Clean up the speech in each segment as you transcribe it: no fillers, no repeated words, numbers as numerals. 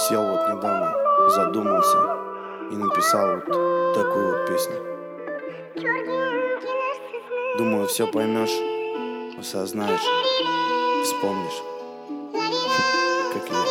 Сел вот недавно, задумался и написал вот такую вот песню. Думаю, все поймешь, осознаешь, вспомнишь, как я.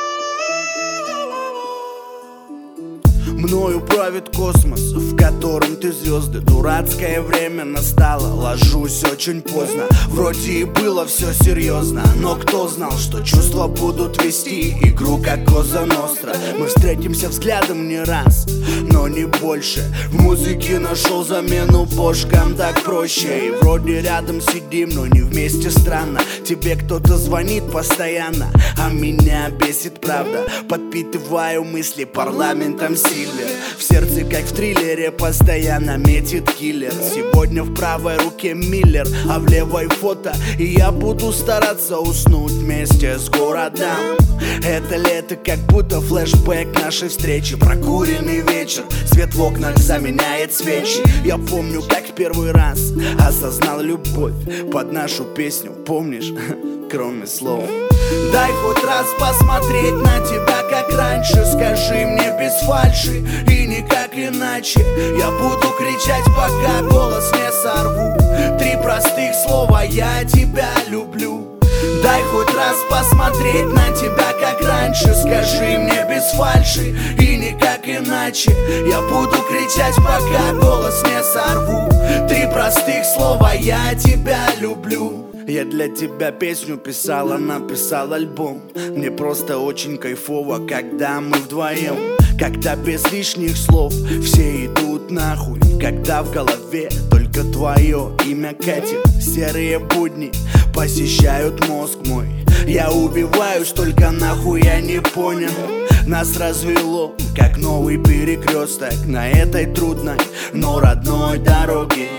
Мною правит космос, в котором ты звезды. Дурацкое время настало, ложусь очень поздно. Вроде и было все серьезно, но кто знал, что чувства будут вести игру как Коза Ностра. Мы встретимся взглядом не раз, но не больше. В музыке нашел замену бошкам, так проще. И вроде рядом сидим, но не вместе, странно. Тебе кто-то звонит постоянно, а меня бесит правда. Подпитываю мысли парламентом Сильвер. В сердце, как в триллере, постоянно метит киллер. Сегодня в правой руке Миллер, а в левой фото. И я буду стараться уснуть вместе с городом. Это лето, как будто флешбэк нашей встречи. Прокуренный вечер, свет в окнах заменяет свечи. Я помню, как в первый раз осознал любовь под нашу песню, помнишь? Кроме слов. Дай хоть раз посмотреть на тебя, как раньше. Скажи мне без фальши и никак иначе. Я буду кричать, пока голос не сорву. 3 простых слова: я тебя люблю. Дай хоть раз посмотреть на тебя, как раньше. Скажи мне без фальши и никак иначе. Я буду кричать, пока голос не сорву. 3 простых слова: я тебя люблю. Я для тебя песню писала, написал альбом. Мне просто очень кайфово, когда мы вдвоем. Когда без лишних слов все идут нахуй. Когда в голове только твое имя катит. Серые будни посещают мозг мой. Я убиваюсь, только нахуй я не понял. Нас развело, как новый перекресток на этой трудной, но родной дороге.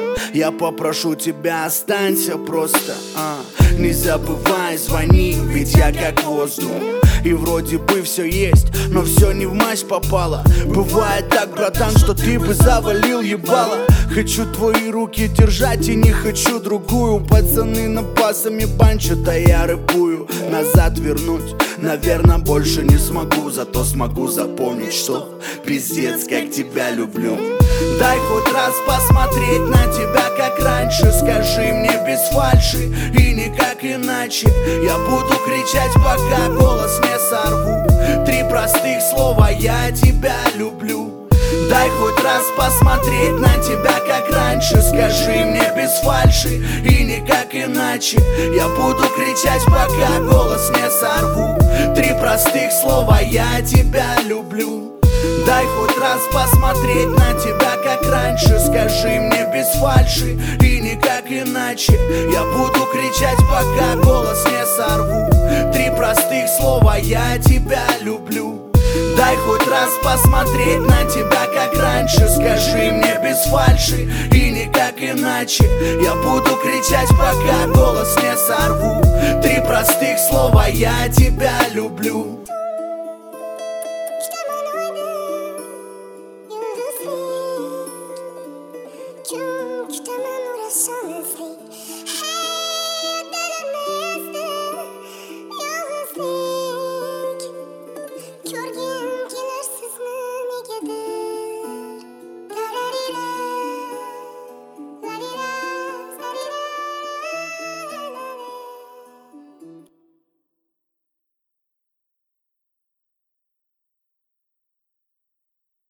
Я попрошу тебя, останься просто, не забывай, звони, ведь я как воздух. И вроде бы все есть, но все не в мазь попало. Бывает так, братан, что ты бы завалил ебало. Хочу твои руки держать и не хочу другую. Пацаны на басами банчат, а я рэпую. Назад вернуть, наверное, больше не смогу. Зато смогу запомнить, что пиздец, как тебя люблю. Дай хоть раз посмотреть на тебя, как раньше. Скажи мне без фальши и никак иначе. Я буду кричать, пока голос не сорву. 3 простых слова: я тебя люблю. Дай хоть раз посмотреть на тебя, как раньше. Скажи мне без фальши и никак иначе. Я буду кричать, пока голос не сорву. 3 простых слова: я тебя люблю. Дай хоть раз посмотреть на тебя, как раньше. Скажи мне без фальши и никак иначе. Я буду кричать, пока голос не сорву. 3 простых слова: я тебя люблю. Дай хоть раз посмотреть на тебя, как раньше. Скажи мне без фальши и никак иначе. Я буду кричать, пока голос не сорву. 3 простых слова: я тебя люблю.